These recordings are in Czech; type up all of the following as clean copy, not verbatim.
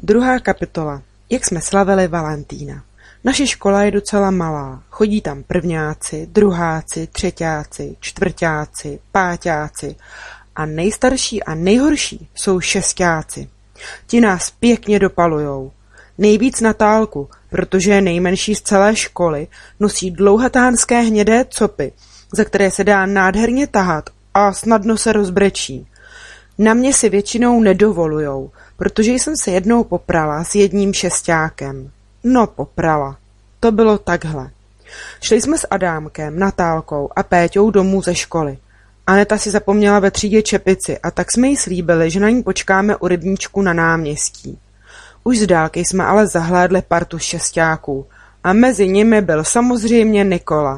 Druhá kapitola. Jak jsme slavili Valentína. Naše škola je docela malá. Chodí tam prvňáci, druháci, třeťáci, čtvrťáci, páťáci a nejstarší a nejhorší jsou šesťáci. Ti nás pěkně dopalujou. Nejvíc Natálku, protože je nejmenší z celé školy, nosí dlouhatánské hnědé copy, za které se dá nádherně tahat a snadno se rozbrečí. Na mě si většinou nedovolujou, protože jsem se jednou poprala s jedním šesťákem. No poprala. To bylo takhle. Šli jsme s Adámkem, Natálkou a Péťou domů ze školy. Aneta si zapomněla ve třídě čepici a tak jsme jí slíbili, že na ní počkáme u rybníčku na náměstí. Už z dálky jsme ale zahlédli partu šesťáků a mezi nimi byl samozřejmě Nikola.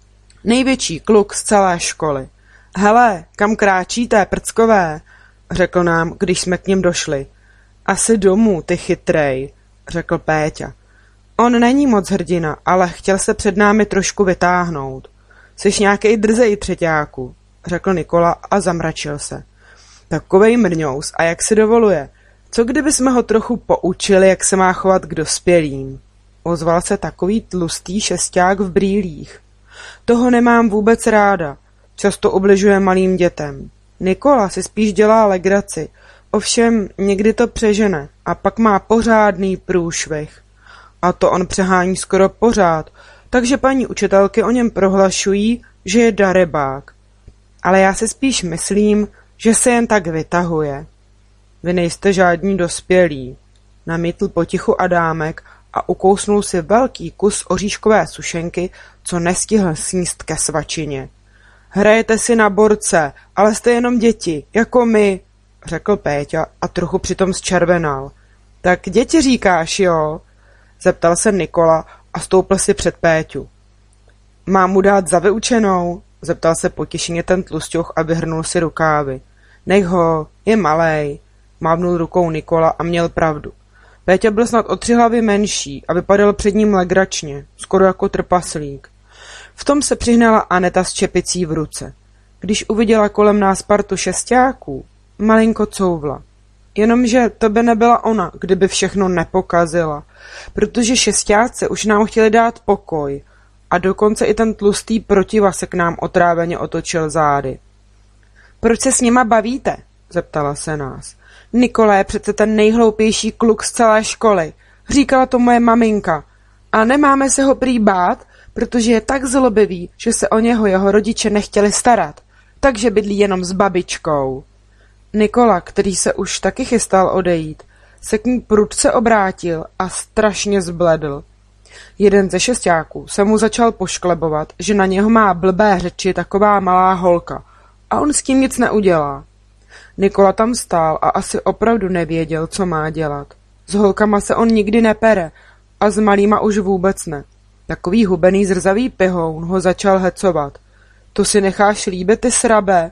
Největší kluk z celé školy. Hele, kam kráčíte, prckové? Řekl nám, když jsme k něm došli. Asi domů, ty chytrej, řekl Péťa. On není moc hrdina, ale chtěl se před námi trošku vytáhnout. Jsi nějakej drzej, třeťáku, řekl Nikola a zamračil se. Takovej mrňous, a jak si dovoluje? Co kdyby jsme ho trochu poučili, jak se má chovat k dospělým? Ozval se takový tlustý šesťák v brýlích. Toho nemám vůbec ráda. Často ubližuje malým dětem. Nikola si spíš dělá legraci, ovšem někdy to přežene a pak má pořádný průšvih. A to on přehání skoro pořád, takže paní učitelky o něm prohlašují, že je darebák. Ale já si spíš myslím, že se jen tak vytahuje. Vy nejste žádní dospělí, namítl potichu Adámek a ukousnul si velký kus oříškové sušenky, co nestihl sníst ke svačině. Hrajete si na borce, ale jste jenom děti, jako my, řekl Péťa a trochu přitom zčervenal. Tak děti říkáš, jo? Zeptal se Nikola a stoupl si před Péťu. Mám mu dát za vyučenou? Zeptal se potěšeně ten tlusťoch a vyhrnul si rukávy. Nech ho, je malej, mávnul rukou Nikola a měl pravdu. Péťa byl snad o 3 hlavy menší a vypadal před ním legračně, skoro jako trpaslík. V tom se přihnala Aneta s čepicí v ruce. Když uviděla kolem nás partu šesťáků, malinko couvla. Jenomže to by nebyla ona, kdyby všechno nepokazila, protože šesťáci už nám chtěli dát pokoj a dokonce i ten tlustý protiva se k nám otráveně otočil zády. Proč se s nima bavíte? Zeptala se nás. Nikola je přece ten nejhloupější kluk z celé školy. Říkala to moje maminka. A nemáme se ho prý bát, protože je tak zlobivý, že se o něho jeho rodiče nechtěli starat. Takže bydlí jenom s babičkou. Nikola, který se už taky chystal odejít, se k ní prudce obrátil a strašně zbledl. Jeden ze šesťáků se mu začal pošklebovat, že na něho má blbé řeči taková malá holka a on s tím nic neudělá. Nikola tam stál a asi opravdu nevěděl, co má dělat. S holkama se on nikdy nepere a s malýma už vůbec ne. Takový hubený zrzavý pihoun ho začal hecovat. To si necháš líbit, ty srabe?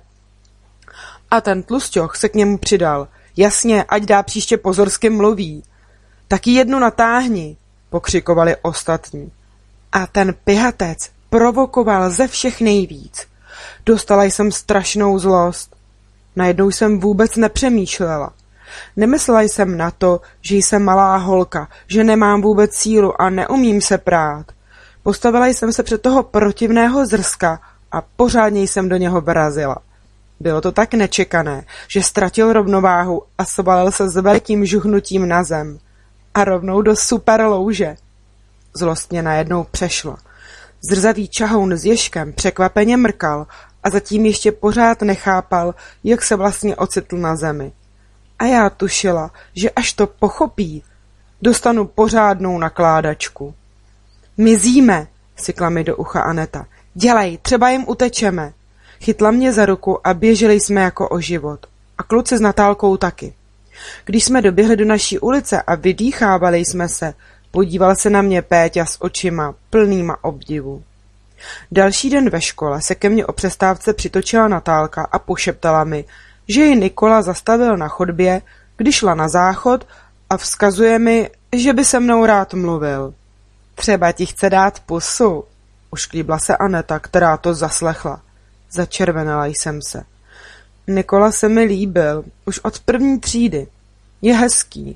A ten tlusťoch se k němu přidal. Jasně, ať dá příště pozor, s kým mluví. Taky jednu natáhni, pokřikovali ostatní. A ten pihatec provokoval ze všech nejvíc. Dostala jsem strašnou zlost. Najednou jsem vůbec nepřemýšlela. Nemyslela jsem na to, že jsem malá holka, že nemám vůbec sílu a neumím se prát. Postavila jsem se před toho protivného zrska a pořádně jsem do něho vrazila. Bylo to tak nečekané, že ztratil rovnováhu a svalil se s velkým žuhnutím na zem. A rovnou do super louže. Zlost mě najednou přešla. Zrzavý čahoun s ježkem překvapeně mrkal a zatím ještě pořád nechápal, jak se vlastně ocitl na zemi. A já tušila, že až to pochopí, dostanu pořádnou nakládačku. Mizíme, sykla mi do ucha Aneta. Dělej, třeba jim utečeme. Chytla mě za ruku a běželi jsme jako o život. A kluci s Natálkou taky. Když jsme doběhli do naší ulice a vydýchávali jsme se, podíval se na mě Péťa s očima plnýma obdivu. Další den ve škole se ke mně o přestávce přitočila Natálka a pošeptala mi, že ji Nikola zastavil na chodbě, když šla na záchod a vzkazuje mi, že by se mnou rád mluvil. Třeba ti chce dát pusu, ušklíbla se Aneta, která to zaslechla. Začervenala jsem se. Nikola se mi líbil, už od 1. třídy. Je hezký.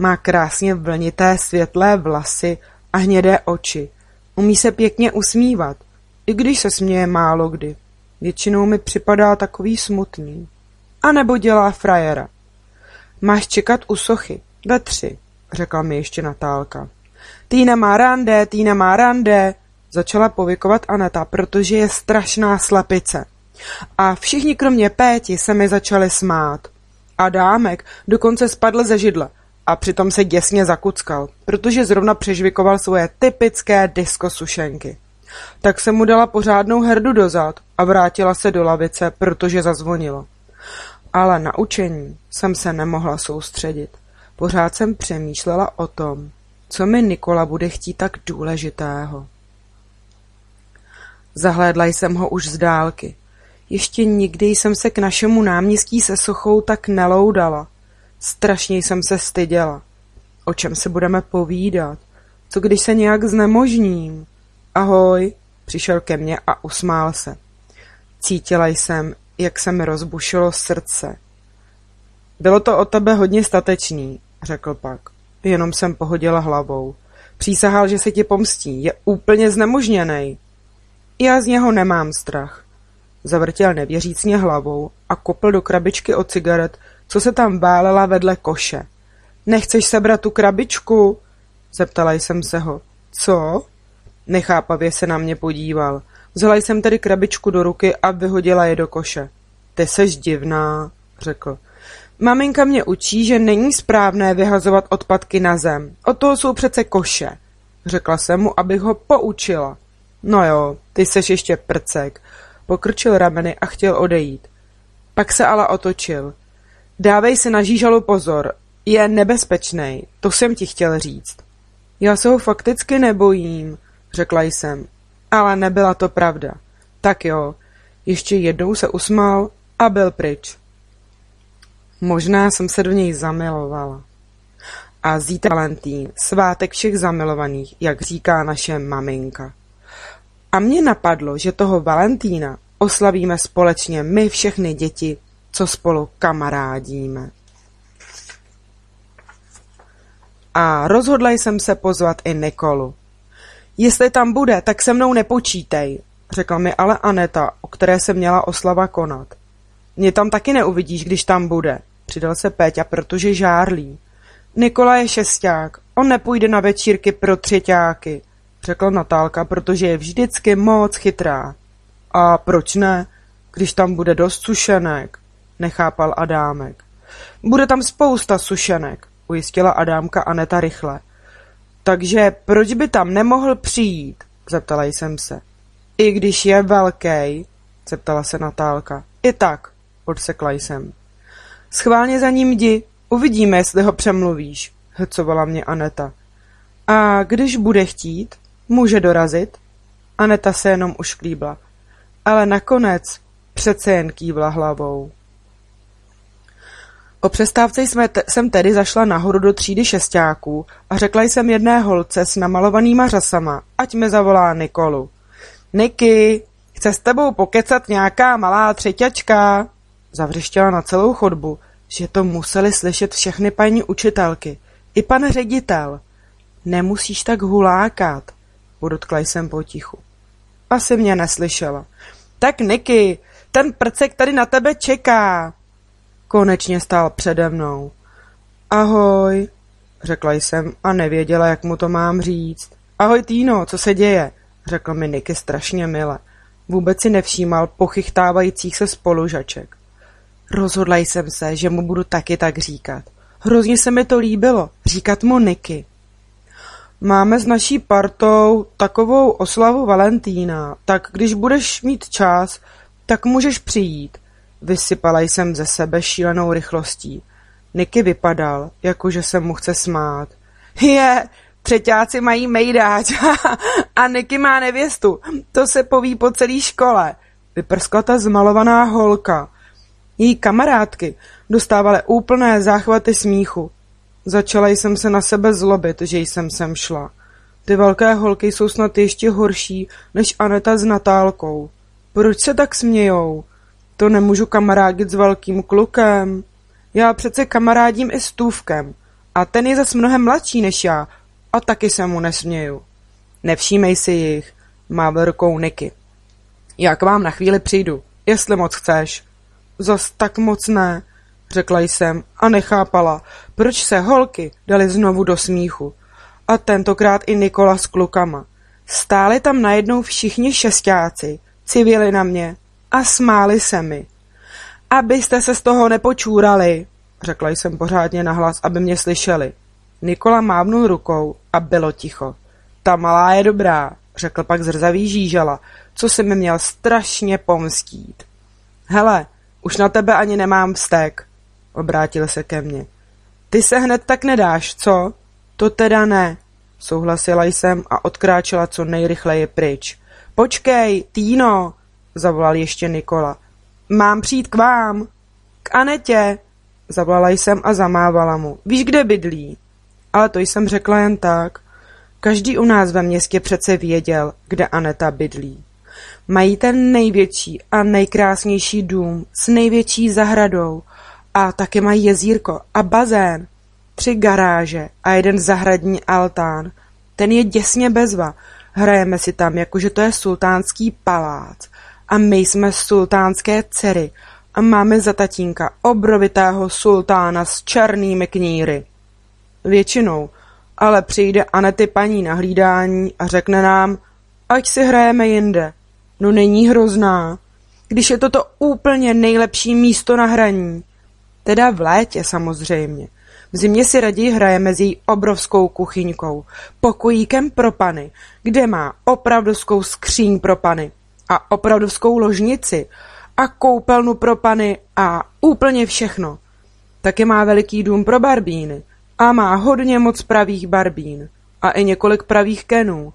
Má krásně vlnité světlé vlasy a hnědé oči. Umí se pěkně usmívat, i když se směje málo kdy. Většinou mi připadá takový smutný. A nebo dělá frajera. Máš čekat u sochy, ve 3, řekla mi ještě Natálka. Týna má rande, začala povykovat Aneta, protože je strašná slepice. A všichni kromě Péti se mi začali smát. Adámek dokonce spadl ze židle a přitom se děsně zakuckal, protože zrovna přežvikoval svoje typické disco sušenky. Tak se mu dala pořádnou herdu dozad a vrátila se do lavice, protože zazvonilo. Ale na učení jsem se nemohla soustředit. Pořád jsem přemýšlela o tom, co mi Nikola bude chtít tak důležitého. Zahlédla jsem ho už z dálky. Ještě nikdy jsem se k našemu náměstí se sochou tak neloudala. Strašně jsem se styděla. O čem se budeme povídat? Co když se nějak znemožním? Ahoj, přišel ke mně a usmál se. Cítila jsem, jak se mi rozbušilo srdce. Bylo to od tebe hodně statečný, řekl pak. Jenom jsem pohodila hlavou. Přísahal, že se ti pomstí, je úplně znemožněnej. Já z něho nemám strach. Zavrtěl nevěřícně hlavou a kopl do krabičky od cigaret, co se tam válela vedle koše. Nechceš sebrat tu krabičku? Zeptala jsem se ho. Co? Nechápavě se na mě podíval. Vzala jsem tedy krabičku do ruky a vyhodila je do koše. Ty seš divná, řekl. Maminka mě učí, že není správné vyhazovat odpadky na zem. Od toho jsou přece koše. Řekla jsem mu, abych ho poučila. No jo, ty seš ještě prcek. Pokrčil rameny a chtěl odejít. Pak se ale otočil. Dávej si na žížalu pozor. Je nebezpečnej, to jsem ti chtěl říct. Já se ho fakticky nebojím, řekla jsem. Ale nebyla to pravda. Tak jo, ještě jednou se usmál a byl pryč. Možná jsem se do něj zamilovala. A zítra Valentín, svátek všech zamilovaných, jak říká naše maminka. A mně napadlo, že toho Valentína oslavíme společně my všechny děti, co spolu kamarádíme. A rozhodla jsem se pozvat i Nikolu. Jestli tam bude, tak se mnou nepočítej, řekla mi ale Aneta, o které se měla oslava konat. Mě tam taky neuvidíš, když tam bude, přidal se Péťa, protože žárlí. Nikola je šesták, on nepůjde na večírky pro třeťáky, řekla Natálka, protože je vždycky moc chytrá. A proč ne, když tam bude dost sušenek, nechápal Adámek. Bude tam spousta sušenek, ujistila Adámka Aneta rychle. Takže proč by tam nemohl přijít, zeptala jsem se. I když je velký, zeptala se Natálka. I tak, odsekla jsem. Schválně za ním jdi, uvidíme, jestli ho přemluvíš, hecovala mě Aneta. A když bude chtít, může dorazit? Aneta se jenom ušklíbla, ale nakonec přece jen kývla hlavou. O přestávce jsem tedy zašla nahoru do třídy šestáků a řekla jsem jedné holce s namalovanýma řasama, ať mi zavolá Nikolu. Niky, chce s tebou pokecat nějaká malá třeťačka? Zavřeštěla na celou chodbu, že to museli slyšet všechny paní učitelky, i pan ředitel. Nemusíš tak hulákat, podotkla jsem potichu. Asi mě neslyšela. Tak Niky, ten prcek tady na tebe čeká. Konečně stál přede mnou. Ahoj, řekla jsem a nevěděla, jak mu to mám říct. Ahoj Týno, co se děje? Řekl mi Niky strašně mile. Vůbec si nevšímal pochychtávajících se spolužaček. Rozhodla jsem se, že mu budu taky tak říkat. Hrozně se mi to líbilo, říkat mu Niky. Máme s naší partou takovou oslavu Valentína, tak když budeš mít čas, tak můžeš přijít. Vysypala jsem ze sebe šílenou rychlostí. Niky vypadal, jakože se mu chce smát. Třeťáci mají mejdáč a Niky má nevěstu. To se poví po celé škole. Vyprskla ta zmalovaná holka. Její kamarádky dostávaly úplné záchvaty smíchu. Začala jsem se na sebe zlobit, že jsem sem šla. Ty velké holky jsou snad ještě horší než Aneta s Natálkou. Proč se tak smějou? To nemůžu kamarádit s velkým klukem. Já přece kamarádím i s Tůvkem. A ten je zas mnohem mladší než já a taky se mu nesměju. Nevšímej si jich, mával rukou Niky. Já k vám na chvíli přijdu, jestli moc chceš. Zas tak moc ne, řekla jsem a nechápala, proč se holky dali znovu do smíchu. A tentokrát i Nikola s klukama. Stáli tam najednou všichni šestáci, civili na mě a smáli se mi. Abyste se z toho nepočúrali, řekla jsem pořádně nahlas, aby mě slyšeli. Nikola mávnul rukou a bylo ticho. Ta malá je dobrá, řekl pak zrzavý žížala, co se mi měl strašně pomstít. Hele, už na tebe ani nemám vztek, obrátil se ke mně. Ty se hned tak nedáš, co? To teda ne, souhlasila jsem a odkráčela co nejrychleji pryč. Počkej, Týno, zavolal ještě Nikola. Mám přijít k vám. K Anetě, zavolala jsem a zamávala mu. Víš, kde bydlí? Ale to jsem řekla jen tak. Každý u nás ve městě přece věděl, kde Aneta bydlí. Mají ten největší a nejkrásnější dům s největší zahradou a taky mají jezírko a bazén, 3 garáže a jeden zahradní altán. Ten je děsně bezva. Hrajeme si tam, jakože to je sultánský palác. A my jsme sultánské dcery a máme za tatínka obrovitého sultána s černými kníry. Většinou, ale přijde Anety paní na hlídání a řekne nám, ať si hrajeme jinde. No není hrozná, když je toto úplně nejlepší místo na hraní. Teda v létě samozřejmě. V zimě si raději hrajeme s její obrovskou kuchyňkou, pokojíkem pro pany, kde má opravdovskou skříň pro pany a opravdovskou ložnici a koupelnu pro pany a úplně všechno. Taky má veliký dům pro barbíny a má hodně moc pravých barbín a i několik pravých kenů.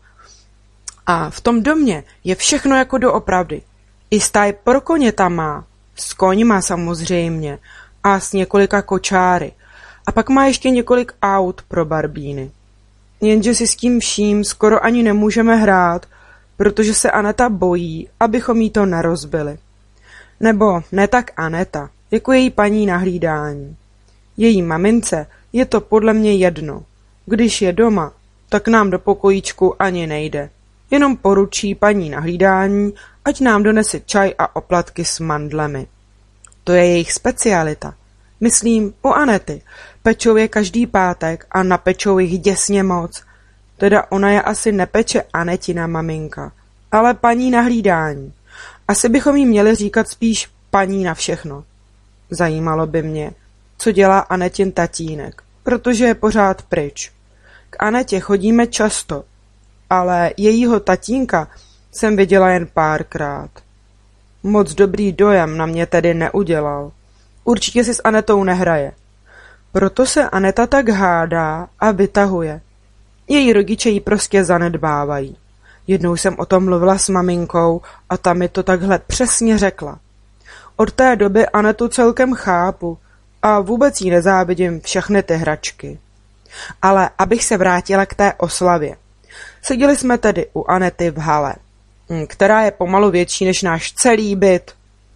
A v tom domě je všechno jako doopravdy. I stáj pro koně tam má, s koňma samozřejmě a s několika kočáry. A pak má ještě několik aut pro barbíny. Jenže si s tím vším skoro ani nemůžeme hrát, protože se Aneta bojí, abychom jí to nerozbili. Nebo ne tak Aneta, jako její paní na hlídání. Její mamince je to podle mě jedno. Když je doma, tak nám do pokojíčku ani nejde. Jenom poručí paní na hlídání, ať nám donese čaj a oplatky s mandlemi. To je jejich specialita. Myslím, u Anety. Pečou je každý pátek a napečou jich děsně moc. Teda ona je asi nepeče Anetina maminka, ale paní na hlídání. Asi bychom jí měli říkat spíš paní na všechno. Zajímalo by mě, co dělá Anetin tatínek, protože je pořád pryč. K Anetě chodíme často, ale jejího tatínka jsem viděla jen párkrát. Moc dobrý dojem na mě tedy neudělal. Určitě si s Anetou nehraje. Proto se Aneta tak hádá a vytahuje. Její rodiče ji prostě zanedbávají. Jednou jsem o tom mluvila s maminkou a ta mi to takhle přesně řekla. Od té doby Anetu celkem chápu a vůbec jí nezávidím všechny ty hračky. Ale abych se vrátila k té oslavě. Seděli jsme tedy u Anety v hale, která je pomalu větší než náš celý byt.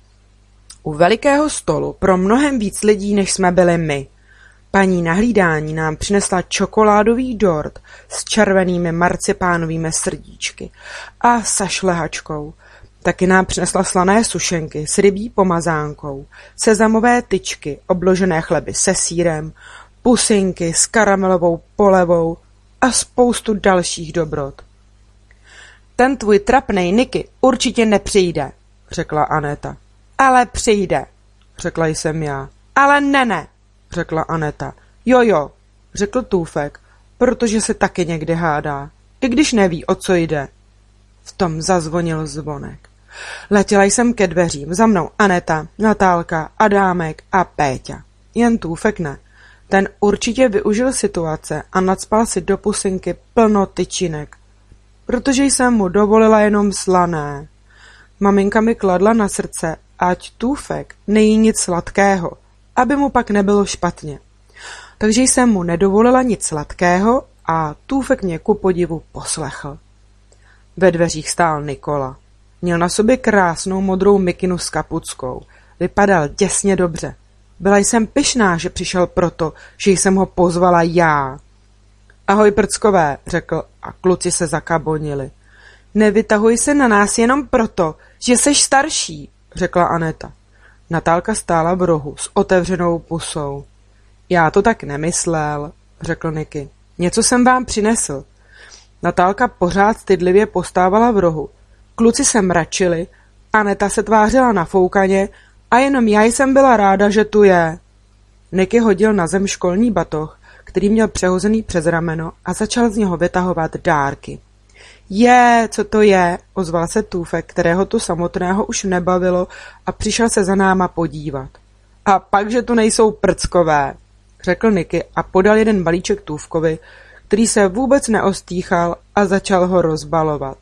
U velikého stolu pro mnohem víc lidí, než jsme byli my. Paní na hlídání nám přinesla čokoládový dort s červenými marcipánovými srdíčky a sašlehačkou. Taky nám přinesla slané sušenky s rybí pomazánkou, sezamové tyčky obložené chleby se sýrem, pusinky s karamelovou polevou a spoustu dalších dobrot. Ten tvůj trapnej Niky určitě nepřijde, řekla Aneta. Ale přijde, řekla jsem já. Ale ne, řekla Aneta. Jo, řekl Tůfek, protože se taky někdy hádá, i když neví, o co jde. V tom zazvonil zvonek. Letěla jsem ke dveřím, za mnou Aneta, Natálka, Adámek a Péťa. Jen Tůfek ne. Ten určitě využil situace a nacpal si do pusinky plno tyčinek, protože jsem mu dovolila jenom slané. Maminka mi kladla na srdce, ať Tůfek nejí nic sladkého, aby mu pak nebylo špatně. Takže jsem mu nedovolila nic sladkého a Tůfek mě ku podivu poslechl. Ve dveřích stál Nikola. Měl na sobě krásnou modrou mikinu s kapuckou. Vypadal děsně dobře. Byla jsem pyšná, že přišel proto, že jsem ho pozvala já. Ahoj, prckové, řekl a kluci se zakabonili. Nevytahuj se na nás jenom proto, že seš starší, řekla Aneta. Natálka stála v rohu s otevřenou pusou. Já to tak nemyslel, řekl Niky. Něco jsem vám přinesl. Natálka pořád stydlivě postávala v rohu. Kluci se mračili, Aneta se tvářila nafoukaně a jenom já jsem byla ráda, že tu je. Niky hodil na zem školní batoh, který měl přehozený přes rameno a začal z něho vytahovat dárky. Co to je, ozval se Tůfek, kterého tu samotného už nebavilo a přišel se za náma podívat. A pak, že tu nejsou prckové, řekl Niky a podal jeden balíček Tůvkovi, který se vůbec neostýchal a začal ho rozbalovat.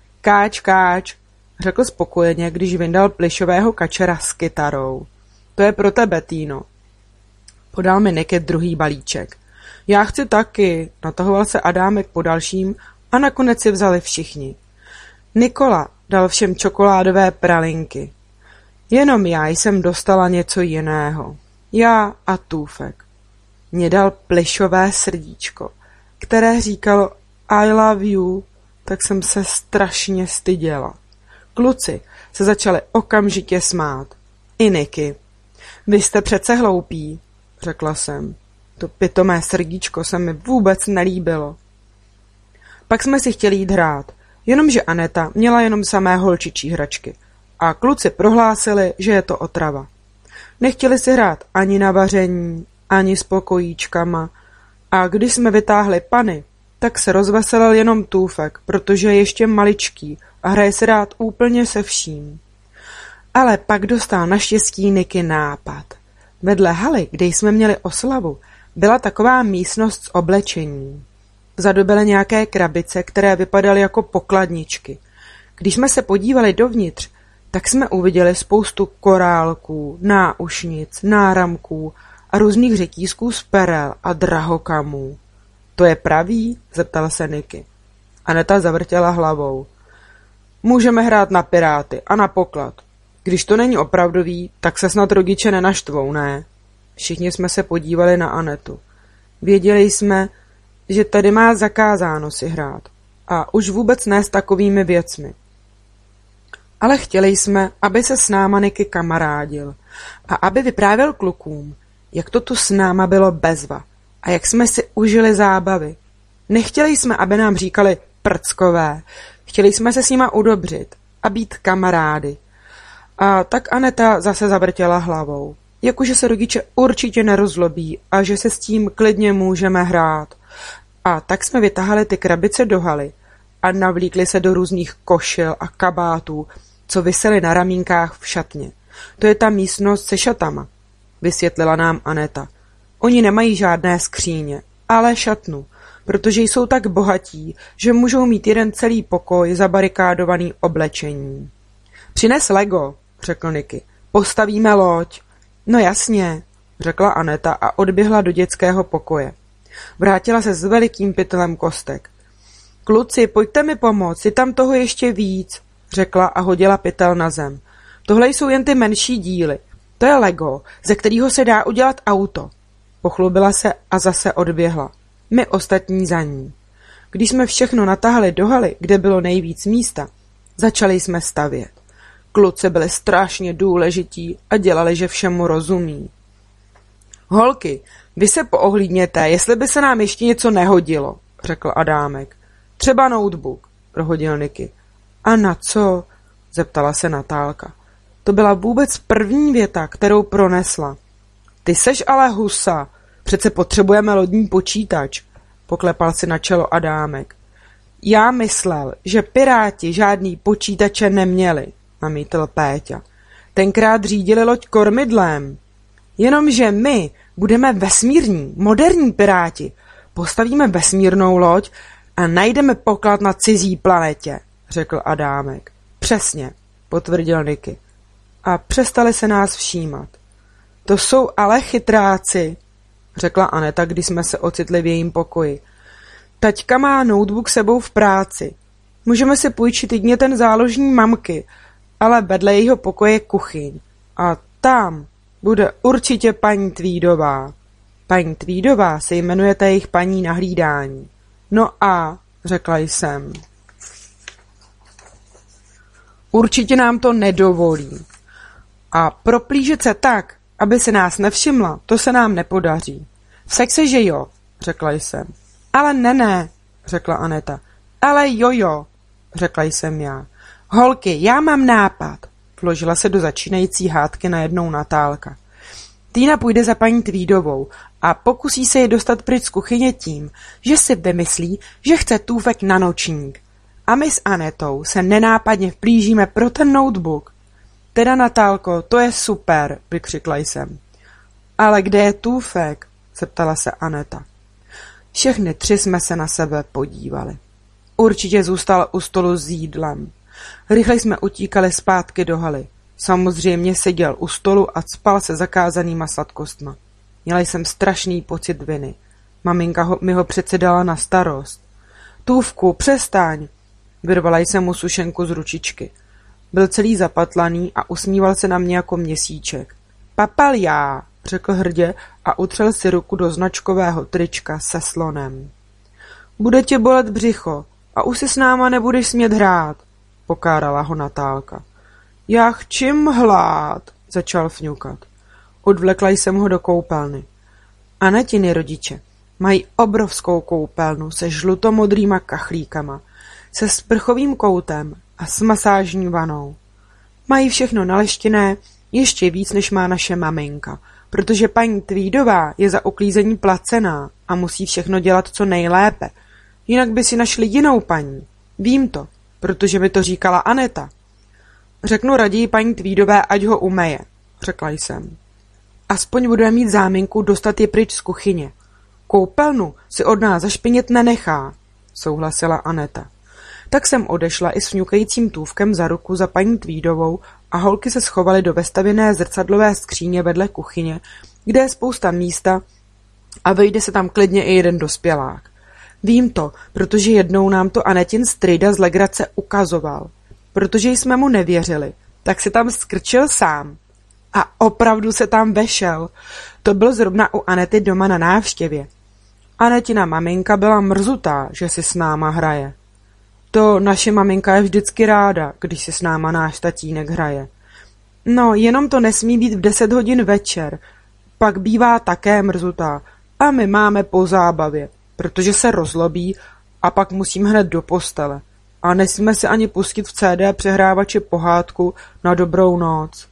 Káč, řekl spokojeně, když vyndal plyšového kačera s kytarou. To je pro tebe, Týno. Podal mi Niky druhý balíček. Já chci taky, natahoval se Adámek po dalším a nakonec si vzali všichni. Nikola dal všem čokoládové pralinky. Jenom já jsem dostala něco jiného. Já a Tůfek. Mně dal plyšové srdíčko, které říkalo I love you, tak jsem se strašně styděla. Kluci se začali okamžitě smát. I Niky. Vy jste přece hloupí, řekla jsem. To pitomé srdíčko se mi vůbec nelíbilo. Pak jsme si chtěli jít hrát, jenomže Aneta měla jenom samé holčičí hračky a kluci prohlásili, že je to otrava. Nechtěli si hrát ani na vaření, ani s pokojíčkama a když jsme vytáhli pany, tak se rozveselil jenom Tůfek, protože je ještě maličký a hraje se rád úplně se vším. Ale pak dostal naštěstí Niky nápad. Vedle haly, kde jsme měli oslavu, byla taková místnost s oblečením. Vzadu byly nějaké krabice, které vypadaly jako pokladničky. Když jsme se podívali dovnitř, tak jsme uviděli spoustu korálků, náušnic, náramků a různých řetízků z perel a drahokamů. To je pravý? Zeptal se Niky. Aneta zavrtěla hlavou. Můžeme hrát na piráty a na poklad. Když to není opravdový, tak se snad rodiče nenaštvou, ne? Všichni jsme se podívali na Anetu. Věděli jsme, že tady má zakázáno si hrát a už vůbec ne s takovými věcmi. Ale chtěli jsme, aby se s náma Niky kamarádil a aby vyprávěl klukům, jak to tu s náma bylo bezva a jak jsme si užili zábavy. Nechtěli jsme, aby nám říkali prckové, chtěli jsme se s nima udobřit a být kamarády. A tak Aneta zase zavrtěla hlavou, jakože se rodiče určitě nerozlobí a že se s tím klidně můžeme hrát. A tak jsme vytahali ty krabice do haly a navlíkli se do různých košil a kabátů, co visely na ramínkách v šatně. To je ta místnost se šatama, vysvětlila nám Aneta. Oni nemají žádné skříně, ale šatnu, protože jsou tak bohatí, že můžou mít jeden celý pokoj zabarikádovaný oblečením. Přines Lego, řekl Niky. Postavíme loď. No jasně, řekla Aneta a odběhla do dětského pokoje. Vrátila se s velikým pytlem kostek. Kluci, pojďte mi pomoct, je tam toho ještě víc, řekla a hodila pytel na zem. Tohle jsou jen ty menší díly. To je Lego, ze kterého se dá udělat auto. Pochlubila se a zase odběhla. My ostatní za ní. Když jsme všechno natáhli do haly, kde bylo nejvíc místa, začali jsme stavět. Kluci byli strašně důležití a dělali, že všemu rozumí. Holky, vy se poohlídněte, jestli by se nám ještě něco nehodilo, řekl Adámek. Třeba notebook, prohodil Niky. A na co? Zeptala se Natálka. To byla vůbec první věta, kterou pronesla. Ty seš ale husa, přece potřebujeme lodní počítač, poklepal si na čelo Adámek. Já myslel, že piráti žádný počítače neměli, namítl Péťa. Tenkrát řídili loď kormidlem. Jenomže my budeme vesmírní, moderní piráti. Postavíme vesmírnou loď a najdeme poklad na cizí planetě, řekl Adámek. Přesně, potvrdil Niky. A přestali se nás všímat. To jsou ale chytráci, řekla Aneta, když jsme se ocitli v jejím pokoji. Taťka má notebook sebou v práci. Můžeme si půjčit jedině ten záložní mamky, ale vedle jejího pokoje je kuchyň. A tam, Bude určitě paní Tweedová. Paní Tweedová se jmenuje ta jejich paní na hlídání. No a, řekla jsem. Určitě nám to nedovolí. A proplížet se tak, aby se nás nevšimla, to se nám nepodaří. Vsek se, že jo, řekla jsem. Ale ne, řekla Aneta. Ale jo, řekla jsem já. Holky, já mám nápad, vložila se do začínající hádky najednou Natálka. Týna půjde za paní Tweedovou a pokusí se je dostat pryč z kuchyně tím, že si vymyslí, že chce tůfek na nočník. A my s Anetou se nenápadně vplížíme pro ten notebook. Teda, Natálko, to je super, vykřikla jsem. Ale kde je tůfek? Zeptala se Aneta. Všechny tři jsme se na sebe podívali. Určitě zůstal u stolu s jídlem. Rychle jsme utíkali zpátky do haly. Samozřejmě seděl u stolu a cpal se zakázanýma sladkostma. Měla jsem strašný pocit viny. Maminka mi ho přece dala na starost. Tůvku, přestaň! Vyrvala jsem mu sušenku z ručičky. Byl celý zapatlaný a usmíval se na mě jako měsíček. Papal já, řekl hrdě a utřel si ruku do značkového trička se slonem. Bude tě bolet břicho a už si s náma nebudeš smět hrát, pokárala ho Natálka. Já chci mhlát, začal fňukat. Odvlekla jsem ho do koupelny. Anetiny rodiče mají obrovskou koupelnu se žlutomodrýma kachlíkama, se sprchovým koutem a s masážní vanou. Mají všechno naleštěné, ještě víc, než má naše maminka, protože paní Tweedová je za uklízení placená a musí všechno dělat co nejlépe. Jinak by si našli jinou paní. Vím to, protože mi to říkala Aneta. Řeknu raději paní Tweedové, ať ho umeje, řekla jsem. Aspoň budeme mít záminku dostat je pryč z kuchyně. Koupelnu si od nás zašpinit nenechá, souhlasila Aneta. Tak jsem odešla i s fňukajícím tůvkem za ruku za paní Tweedovou a holky se schovaly do vestavěné zrcadlové skříně vedle kuchyně, kde je spousta místa a vejde se tam klidně i jeden dospělák. Vím to, protože jednou nám to Anetin strýda z legrace ukazoval. Protože jsme mu nevěřili, tak se tam skrčil sám. A opravdu se tam vešel. To byl zrovna u Anety doma na návštěvě. Anetina maminka byla mrzutá, že si s náma hraje. To naše maminka je vždycky ráda, když si s náma náš tatínek hraje. No, jenom to nesmí být v 10 hodin večer. Pak bývá také mrzutá. A my máme po zábavě, protože se rozlobí a pak musím hned do postele. A nesmíme si ani pustit v CD přehrávači pohádku na dobrou noc.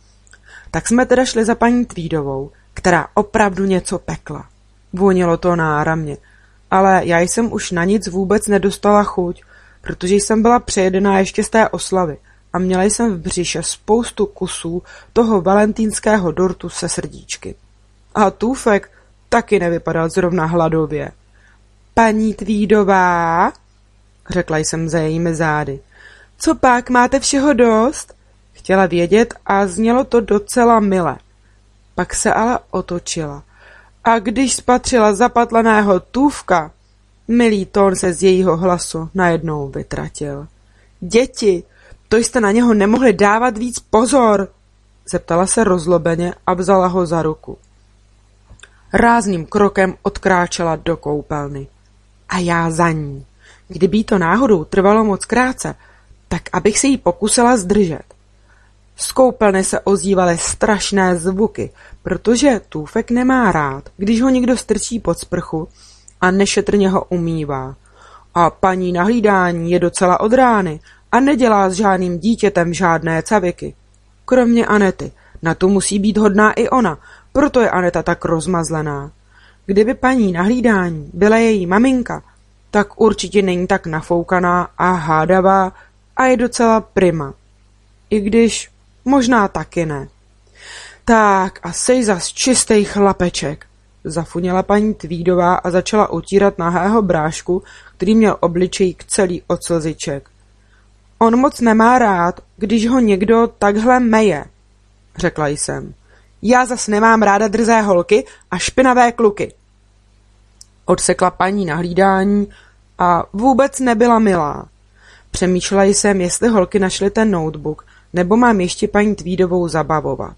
Tak jsme teda šli za paní Tweedovou, která opravdu něco pekla. Vonilo to náramně, ale já jsem už na nic vůbec nedostala chuť, protože jsem byla přejedená ještě z té oslavy a měla jsem v břiše spoustu kusů toho valentýnského dortu se srdíčky. A tůfek taky nevypadal zrovna hladově. Paní Tweedová, řekla jsem za jejími zády. Co pak, máte všeho dost? Chtěla vědět a znělo to docela mile. Pak se ale otočila. A když spatřila zapatlaného tůvka, milý tón se z jejího hlasu najednou vytratil. Děti, to jste na něho nemohli dávat víc pozor, zeptala se rozlobeně a vzala ho za ruku. Rázným krokem odkráčela do koupelny. A já za ní. Kdyby jí to náhodou trvalo moc krátce, tak abych se jí pokusila zdržet. Z koupelny se ozývaly strašné zvuky, protože tůfek nemá rád, když ho někdo strčí pod sprchu a nešetrně ho umývá. A paní na hlídání je docela od rány a nedělá s žádným dítětem žádné caviky. Kromě Anety, na to musí být hodná i ona, proto je Aneta tak rozmazlená. Kdyby paní na hlídání byla její maminka, tak určitě není tak nafoukaná a hádavá a je docela prima. I když možná taky ne. Tak a sej zas čistej chlapeček, zafuněla paní Tweedová a začala utírat nahého brášku, který měl obličej celý od slziček. On moc nemá rád, když ho někdo takhle meje, řekla jsem. Já zas nemám ráda drzé holky a špinavé kluky. Odsekla paní na hlídání a vůbec nebyla milá. Přemýšlela jsem, jestli holky našly ten notebook, nebo mám ještě paní Tweedovou zabavovat.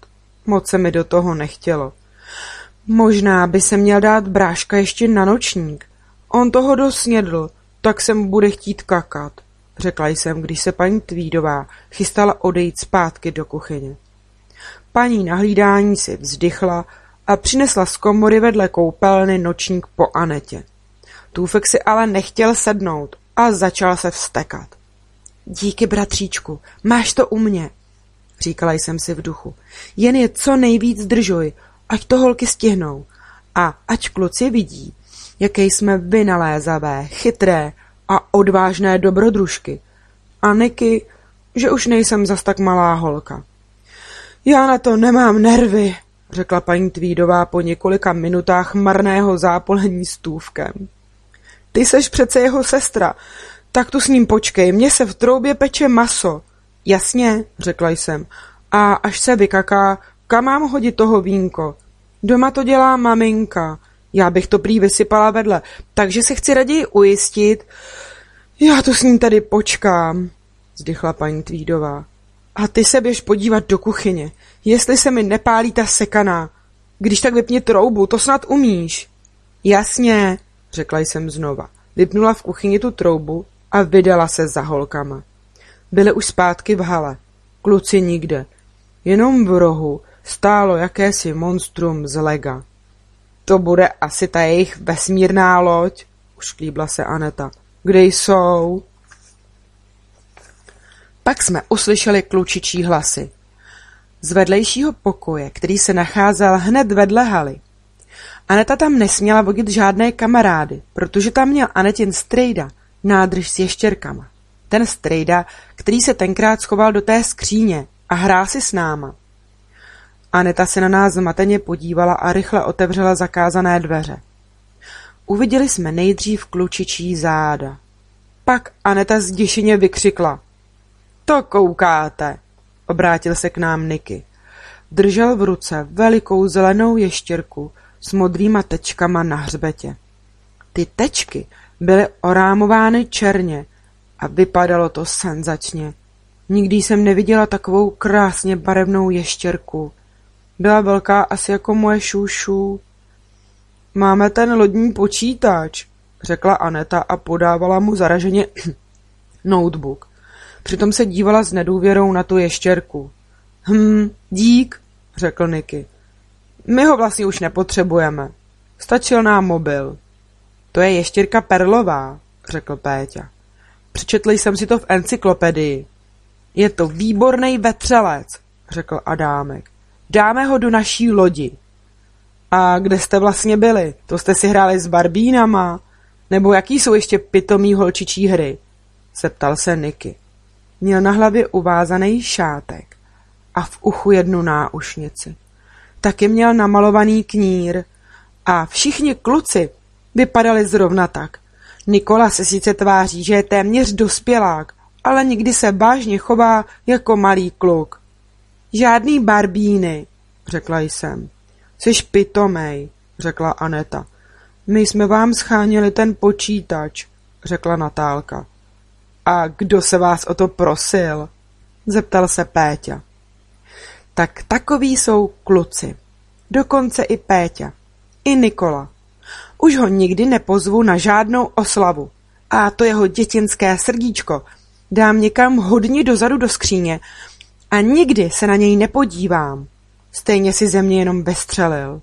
Moc se mi do toho nechtělo. Možná by se měl dát bráška ještě na nočník. On toho dosnědl, tak se mu bude chtít kakat, řekla jsem, když se paní Tweedová chystala odejít zpátky do kuchyně. Paní na hlídání si vzdychla a přinesla z komory vedle koupelny nočník po Anetě. Tůfek si ale nechtěl sednout a začal se vztekat. Díky, bratříčku, máš to u mě, říkala jsem si v duchu. Jen je co nejvíc držuj, ať to holky stihnou. A ať kluci vidí, jaké jsme vynalézavé, chytré a odvážné dobrodružky. A Niky, že už nejsem zas tak malá holka. Já na to nemám nervy, řekla paní Tweedová po několika minutách marného zápolení s Tůvkem. Ty seš přece jeho sestra, tak tu s ním počkej, mně se v troubě peče maso. Jasně, řekla jsem, a až se vykaká, kam mám hodit toho vínko? Doma to dělá maminka, já bych to prý vysypala vedle, takže se chci raději ujistit. Já tu s ním tady počkám, vzdychla paní Tweedová. A ty se běž podívat do kuchyně, jestli se mi nepálí ta sekaná. Když tak vypni troubu, to snad umíš. Jasně, řekla jsem znova. Vypnula v kuchyni tu troubu a vydala se za holkama. Byly už zpátky v hale. Kluci nikde. Jenom v rohu stálo jakési monstrum z lega. To bude asi ta jejich vesmírná loď, ušklíbla se Aneta. Kde jsou? Pak jsme uslyšeli klučičí hlasy. Z vedlejšího pokoje, který se nacházel hned vedle haly. Aneta tam nesměla vodit žádné kamarády, protože tam měl Anetin strejda nádrž s ještěrkama. Ten strejda, který se tenkrát schoval do té skříně a hrál si s náma. Aneta se na nás zmateně podívala a rychle otevřela zakázané dveře. Uviděli jsme nejdřív klučičí záda. Pak Aneta zděšeně vykřikla. To koukáte, obrátil se k nám Niky. Držel v ruce velikou zelenou ještěrku s modrýma tečkama na hřbetě. Ty tečky byly orámovány černě a vypadalo to senzačně. Nikdy jsem neviděla takovou krásně barevnou ještěrku. Byla velká asi jako moje šušu. Máme ten lodní počítač, řekla Aneta a podávala mu zaraženě notebook. Přitom se dívala s nedůvěrou na tu ještěrku. Dík, řekl Niky. My ho vlastně už nepotřebujeme. Stačil nám mobil. To je ještěrka perlová, řekl Péťa. Přečetl jsem si to v encyklopedii. Je to výborný vetřelec, řekl Adámek. Dáme ho do naší lodi. A kde jste vlastně byli? To jste si hráli s barbínama? Nebo jaký jsou ještě pitomý holčičí hry? Zeptal se Niky. Měl na hlavě uvázaný šátek a v uchu jednu náušnici. Taky měl namalovaný knír a všichni kluci vypadali zrovna tak. Nikola se sice tváří, že je téměř dospělák, ale nikdy se vážně chová jako malý kluk. Žádný barbíny, řekla jsem. Jseš pitomej, řekla Aneta. My jsme vám scháněli ten počítač, řekla Natálka. A kdo se vás o to prosil? Zeptal se Péťa. Tak takoví jsou kluci. Dokonce i Péťa. I Nikola. Už ho nikdy nepozvu na žádnou oslavu. A to jeho dětinské srdíčko dám někam hodně dozadu do skříně a nikdy se na něj nepodívám. Stejně si ze mě jenom vystřelil.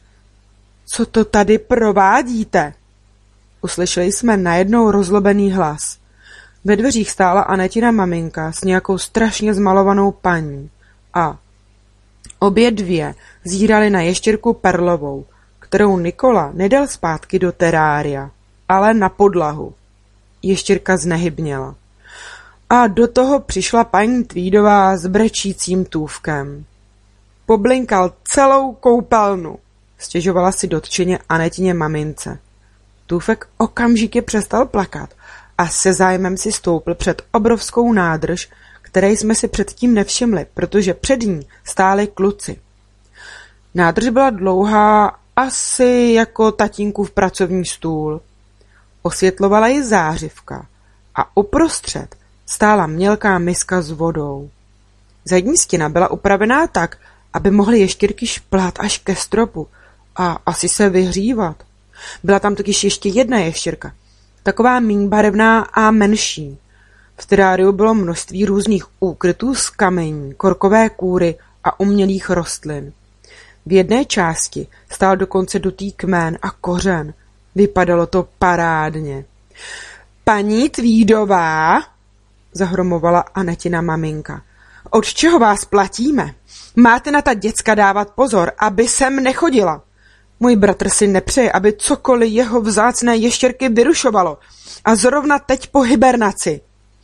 Co to tady provádíte? Uslyšeli jsme najednou rozlobený hlas. Ve dveřích stála Anetina maminka s nějakou strašně zmalovanou paní a obě dvě zírali na ještěrku perlovou, kterou Nikola nedal zpátky do terária, ale na podlahu. Ještěrka znehybněla. A do toho přišla paní Tweedová s brečícím Tůvkem. Poblinkal celou koupelnu, stěžovala si dotčeně Anetině mamince. Tůvek okamžitě přestal plakat a se zájmem si stoupl před obrovskou nádrž, které jsme si předtím nevšimli, protože před ní stáli kluci. Nádrž byla dlouhá asi jako tatínkův pracovní stůl. Osvětlovala ji zářivka a uprostřed stála mělká miska s vodou. Zadní stěna byla upravená tak, aby mohly ještěrky šplhat až ke stropu a asi se vyhřívat. Byla tam totiž ještě jedna ještěrka, taková míň barevná a menší. V teráriu bylo množství různých úkrytů z kamení, korkové kůry a umělých rostlin. V jedné části stál dokonce dutý kmen a kořen. Vypadalo to parádně. Paní Tweedová, zahromovala Anetina maminka, od čeho vás platíme? Máte na ta děcka dávat pozor, aby sem nechodila. Můj bratr si nepřeje, aby cokoliv jeho vzácné ještěrky vyrušovalo. A zrovna teď po hibernaci.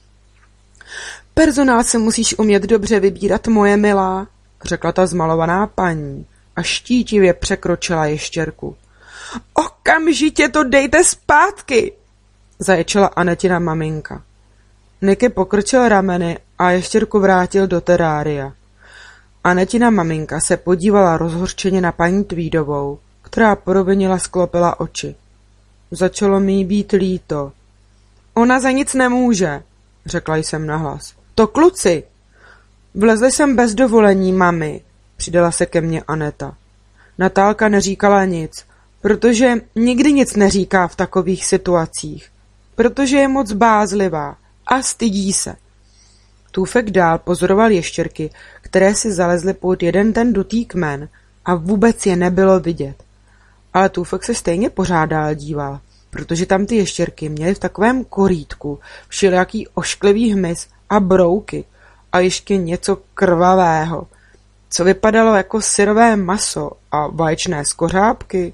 Personál se musíš umět dobře vybírat, moje milá, řekla ta zmalovaná paní a štítivě překročila ještěrku. Okamžitě to dejte zpátky, zaječela Anetina maminka. Nicky pokrčil rameny a ještěrku vrátil do terária. Anetina maminka se podívala rozhořčeně na paní Tweedovou, která porovinila sklopila oči. Začalo mi jí být líto. Ona za nic nemůže, řekla jsem nahlas. To kluci. Vlezli jsem bez dovolení, mami, přidala se ke mně Aneta. Natálka neříkala nic, protože nikdy nic neříká v takových situacích, protože je moc bázlivá a stydí se. Tůfek dál pozoroval ještěrky, které si zalezly pod jeden ten dutý kmen a vůbec je nebylo vidět. Ale Tůfek se stejně pořád dál díval, protože tam ty ještěrky měly v takovém korítku všelijaký ošklivý hmyz a brouky a ještě něco krvavého, co vypadalo jako syrové maso a vaječné skořápky.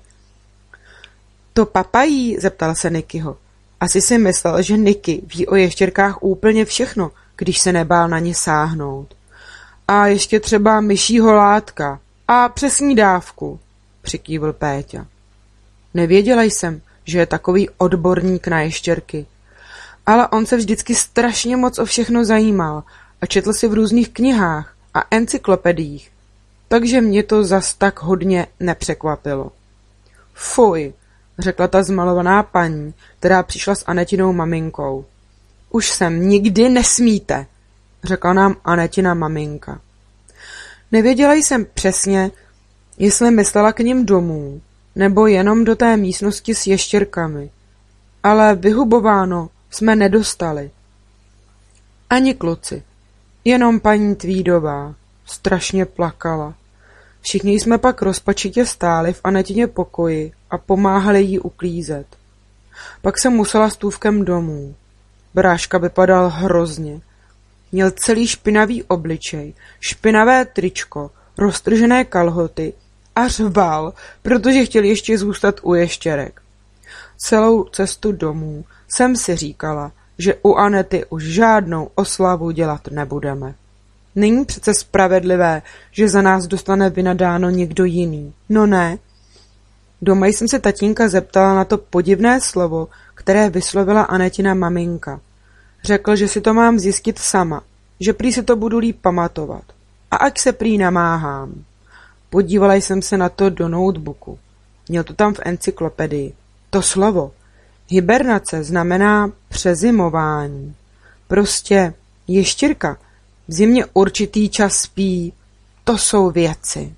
To papají, zeptal se Nickyho. Asi si myslel, že Nicky ví o ještěrkách úplně všechno, když se nebál na ně sáhnout. A ještě třeba myšího látka a přesní dávku, přikývl Péťa. Nevěděla jsem, že je takový odborník na ještěrky, ale on se vždycky strašně moc o všechno zajímal a četl si v různých knihách a encyklopediích, takže mě to zas tak hodně nepřekvapilo. Fuj, řekla ta zmalovaná paní, která přišla s Anetinou maminkou. Už sem nikdy nesmíte, řekla nám Anetina maminka. Nevěděla jsem přesně, jestli myslela k nim domů, nebo jenom do té místnosti s ještěrkami, ale vyhubováno jsme nedostali. Ani kluci, jenom paní Tweedová strašně plakala. Všichni jsme pak rozpačitě stáli v Anetině pokoji a pomáhali jí uklízet. Pak jsem musela s Tůvkem domů. Bráška vypadal hrozně. Měl celý špinavý obličej, špinavé tričko, roztržené kalhoty a řval, protože chtěl ještě zůstat u ještěrek. Celou cestu domů jsem si říkala, že u Anety už žádnou oslavu dělat nebudeme. Není přece spravedlivé, že za nás dostane vynadáno někdo jiný. No ne. Doma jsem se tatínka zeptala na to podivné slovo, které vyslovila Anetina maminka. Řekl, že si to mám zjistit sama, že prý si to budu líp pamatovat. A ať se prý namáhám. Podívala jsem se na to do notebooku. Měl to tam v encyklopedii. To slovo. Hibernace znamená přezimování. Prostě ještěrka v zimě určitý čas spí. To jsou věci.